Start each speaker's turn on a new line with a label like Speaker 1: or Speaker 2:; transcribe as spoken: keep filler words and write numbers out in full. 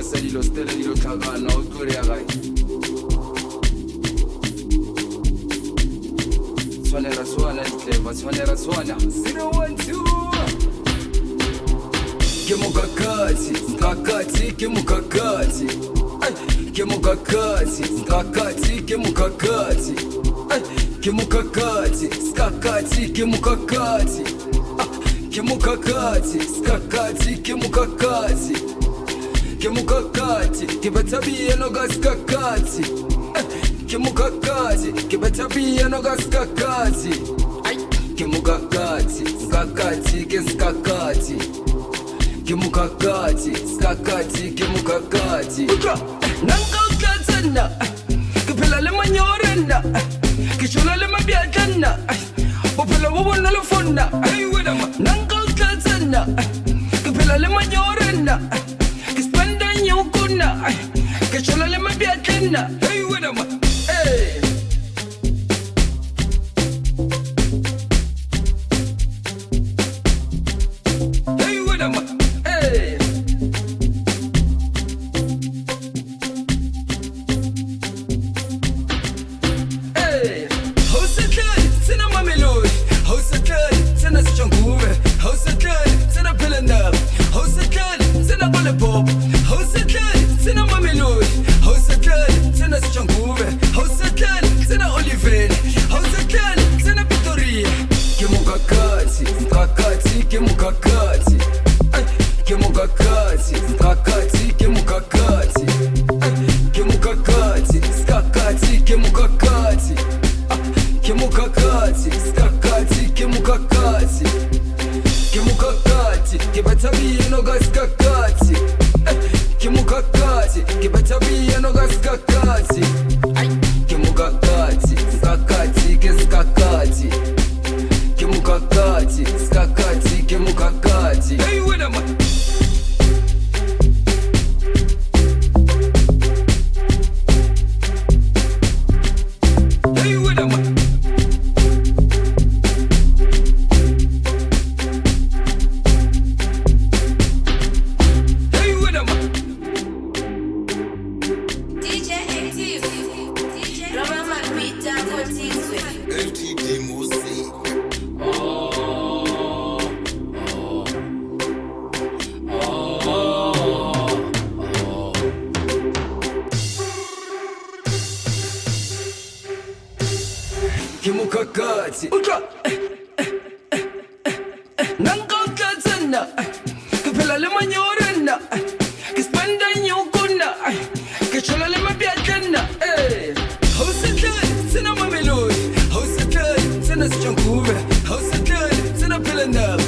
Speaker 1: sa dilo stele dilo tlhakana o tlo re ya gae tshwanela tshwana ditleba tshwanela tshwana zero one two ke mokakati mkakati ke mokakati ke mokakati mkakati ke mokakati ke mokakati skakati ke mokakati ke mokakati skakati ke mokakati ke mokakati ke batabie no gaskakati ke mokakati ke batabie no gaskakati ke mokakati skakati ke skakati ke mokakati skakati ke mokakati nankaukatsana ke phela le manyorena ke shola le mabiatlana bophelo bo bona le fonna nankaukatsana ke phela le manyorena ke spenda nyukuna ke shola le mabiatlana hey wena ma hey hey wena ma hey hey housetlani sina mamelodi housetlani sina sichanguve housetlani sina pelenda housetlani sina kole pop housetlani sina mamelodi housetlani sina sichanguve housetlani sina oliveni housetlani sina Victoria ke mokakati mkakati ke mokakati ke mokakati mkakati ke mokakati ke mokakati skakati ke mokakati ke mokakati skakati ke mokakati ke mokakati ke batabie no gaskakati ke mokakati ke batabie no gaskakati ke mokakati skakati ke skakati ke mokakati skakati ke mokakati hey wena ma hey wena ma hey wena ma
Speaker 2: D J Active D J Roma Mapita Kotiswe
Speaker 3: F T D Music.
Speaker 1: ke mokakati utlwa nankaukatsana ke phela le manyorena ke spenda nyukuna ke shola le mabiatlana housetlani sina mamelodi housetlani sina sichanguve housetlani sina pelenda